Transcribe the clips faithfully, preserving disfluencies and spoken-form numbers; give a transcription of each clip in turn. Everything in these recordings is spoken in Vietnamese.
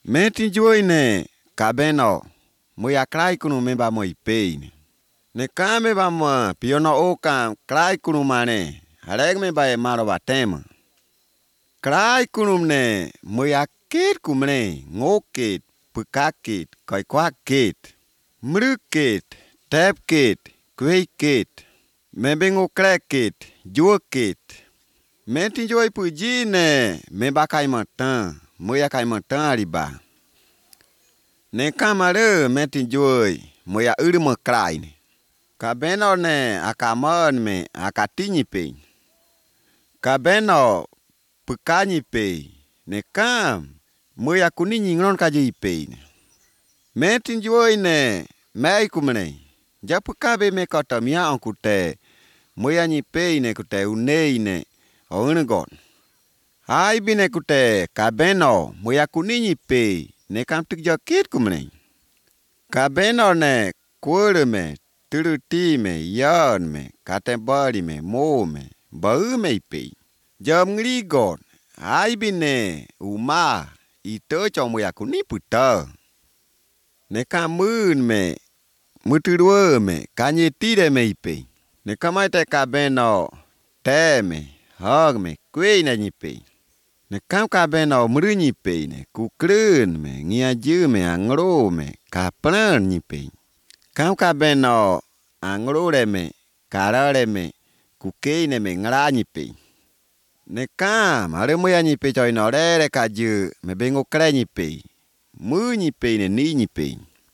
Mẹ tin vui nè, cả bên nó, mới à cái cũng mới bà mới pay nè. Nè cá mới bà mà, pio nó ô cá, cái cũng mà nè, harek mới bà mà nó bà tem. Cái cũng nè, mới à kết cũng nè, ngô kết, bự cá kết, coi quá kết, mực kết, tép kết, quay kết, mẹ bên ngô cái kết, dua kết. Mẹ tin vui bự gì nè, mẹ bà cái mà tang, mới à cái mà tang đi bà. Nè kamare metin joy moya uri mo krai ne. Ka beno ne akamon me akatini pe. Ka beno pukani pe. Ne kam moya kunini ngron kaji pe. Metin joy ne mai kumne. Japukabe me katamia ankute. Moya ni pe ne kute unei ne onegon. Hai bine kute ka beno moya kunini pe. Ne kam tik jakit kumne. Ka beno ne kuore me, turuti me, yan me, katembari me, mo me, bau me pe. Jam ngrigon, ai bine uma, ito chomo ya kuni puta. Ne kam mun me, muturue me, kanye tire me pe. Ne kamai te ka beno, te me, hog me, kwe na ni pe. Ne kam ka beno mrunyi pe ne kukrun me ngia ju me angro me ka plan ni pe. Kam ka beno angro re me karare me kuke ne me ngra ni pe. Ne kam are mo ya ni pe choi no re re ka ju me bengo kre ni pe. Mu ni pe ne ni ni pe.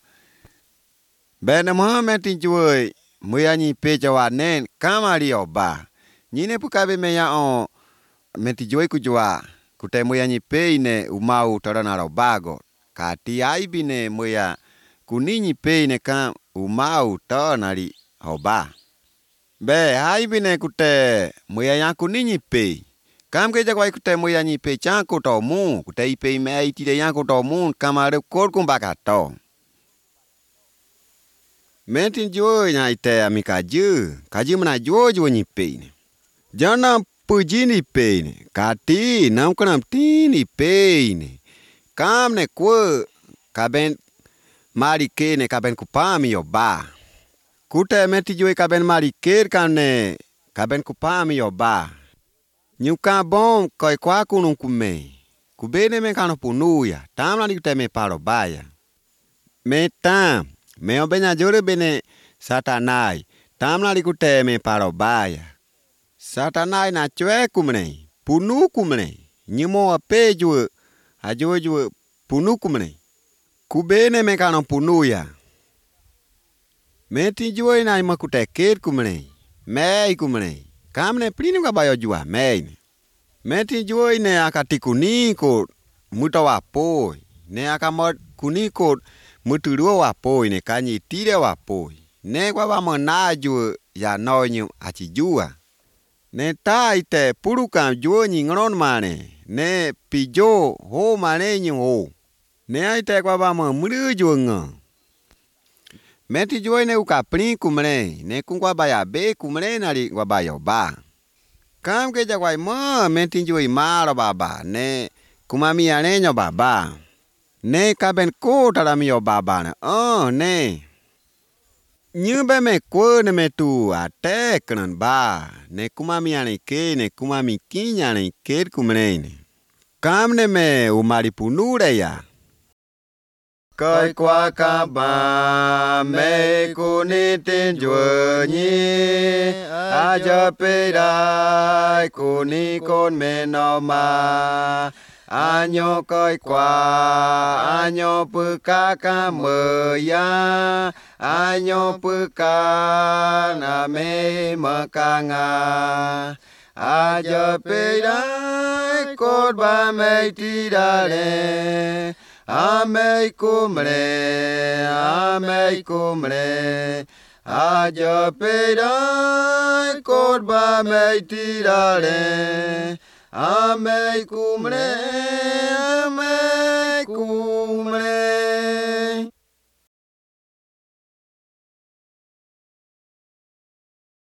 Bene mo me tin juoi mo ya ni pe chawa nen kam ari oba. Ni ne pukabe me ya on me ti juoi ku jua. Kute moya ni pei ne umau torana ro bago. Ka ti aibi ne moya kunini pei ne kam umau tonari hoba. Be aibi ne kute moya ya kunini pei. Kam ke jakwai kute moya ni pei chanko to mu. Kute i pei me iti de yanko to mu kamare kor kumbaka to. Mentin jo nya ite amika ju. Kaji mana jo jo ni pei ne. Jana pujini pe ne, kati nam kanam tini pe ne, kam ne kwe kaben mari ke ne kaben kupami yo ba, kute meti jue kaben mari ke kam ne kaben kupami yo ba, nyuka bom koi kwa kunung kume, kubene me kano punuya, tam la dikute me paro baya, me tam, me obenya jore bene satanai, tam la dikute me paro baya. Satanai na chwe kumne, punu kumne, nyimo ape jue, ajo jue punu kumne. Kubene me kano punu ya. Meti jue na ima kute kir kumne, mei kumne. Kamne prinu ka bayo jua, mei. Meti jue ne akati kuniko, muta wapoi. Ne akamot kuniko, muturua wapoi, ne kanyi tire wapoi. Ne kwa wamo na jue ya noinyu achijua. Ne ta ite puruka juo ni ngron mane. Ne pijo ho mane nyu ho. Ne aite kwa ba mo mru juo nga. Meti juo ne uka pri kumre. Ne kungwa ba ya be kumre nari kwa ba yo ba. Kam ke ja kwa mo meti juo imaro ba ba. Ne kumami ane nyo ba ba. Ne kaben ko tarami yo ba ba na. Oh ne. Như bé mẹ quơ nè mẹ tu à té cần ba nè kuma mi ane ke nè kuma mi kinya nè ke kumene nè kam nè mẹ umari punure ya coi qua ca ba mẹ cô nè tên chúa nhỉ a cho pe đai cô nè con mẹ nó mà Anyo koi kwa, anyo puka ka meya, anyo puka na me makanga. Aja pedai kot ba me tidare, amei kumre, amei kumre. Aja pedai kot ba me tidare. Amei kumre, amei kumre.